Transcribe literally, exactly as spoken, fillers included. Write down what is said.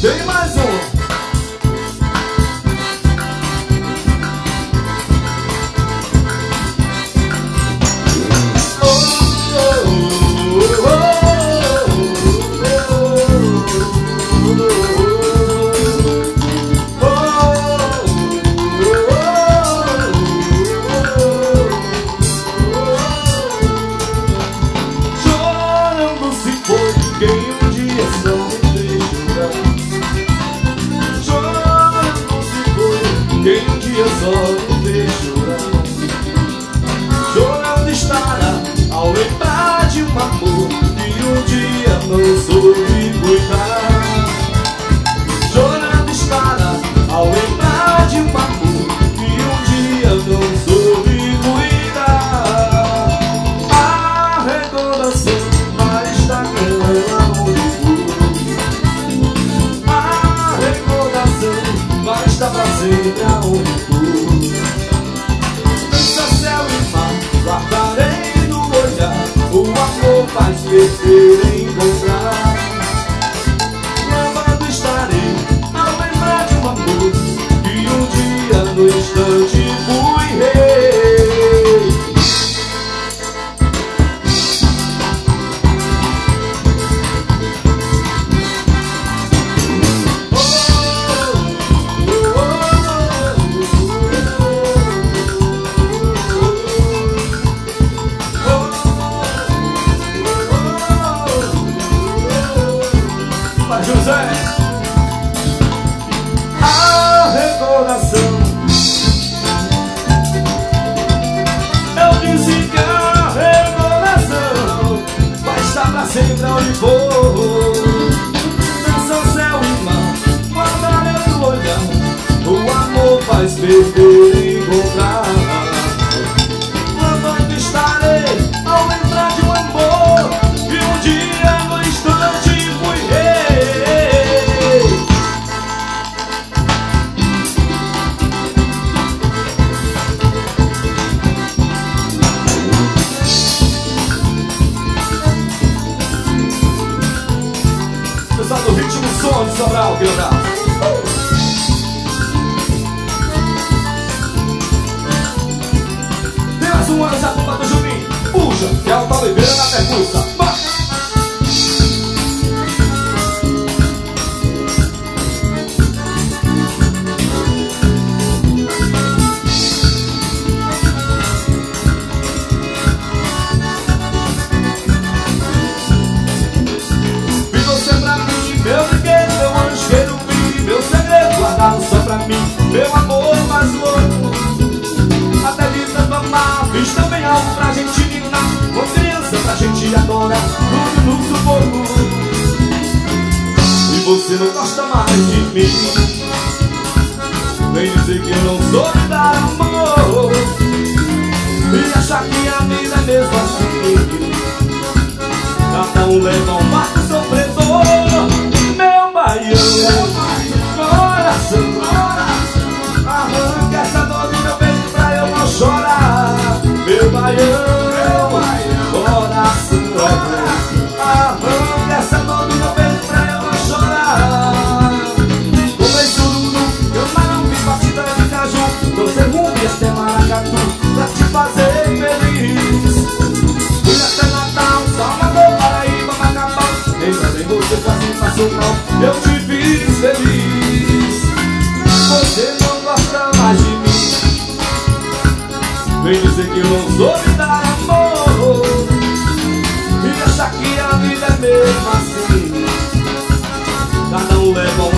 Tem mais um. Quem um dia só me fez chorar, chorando estará ao lembrar de um amor que um dia não soube cuidar. Chorando estará ao lembrar de um amor que um dia não soube cuidar. A recordação vai estar com ela onde for. A recordação vai estar pra sempre aonde for. Dança, céu e mar, guardarei no olhar. O amor faz perder e encontrar. Lembrando estarei ao lembrar de um amor que um dia no instante fui rei. José, a recordação, eu disse que a recordação vai estar pra sempre onde for. Dança, céu e mar, guardarei no olhar. O amor faz perder e encontrar. Quando estarei ao lembrar de um amor que um dia no instante fui rei. Pessoal do ritmo som de Sobral, que legal. Tem mais um ano, já culpa do Juninho. Puxa, que é o tal Oliveira na percussa. Só pra mim, meu amor mais louco. Até de tanto amar, fiz também algo pra gente ninar. Confiança pra gente adorar, tudo no sufoco. E você não gosta mais de mim. Vem dizer que eu não soube dar amor e achar que a vida é mesmo assim. Cada um leva um barco sofredor. Meu baiano, coração, arranca essa dor do meu peito pra eu não chorar. Meu baiano, coração, arranca essa dor do meu peito pra eu não chorar. Comprei sururu, eu mas não vi partida de caju. Trouxe rubi até maracatu pra te fazer feliz. Fui até Natal, Salvador, Paraíba, Macapá. Ainda bem você quase passou mal, eu te fiz feliz. Você não gosta mais de mim. Vem dizer que eu não soube dar amor e achar que a vida é mesmo assim. Cada um leva um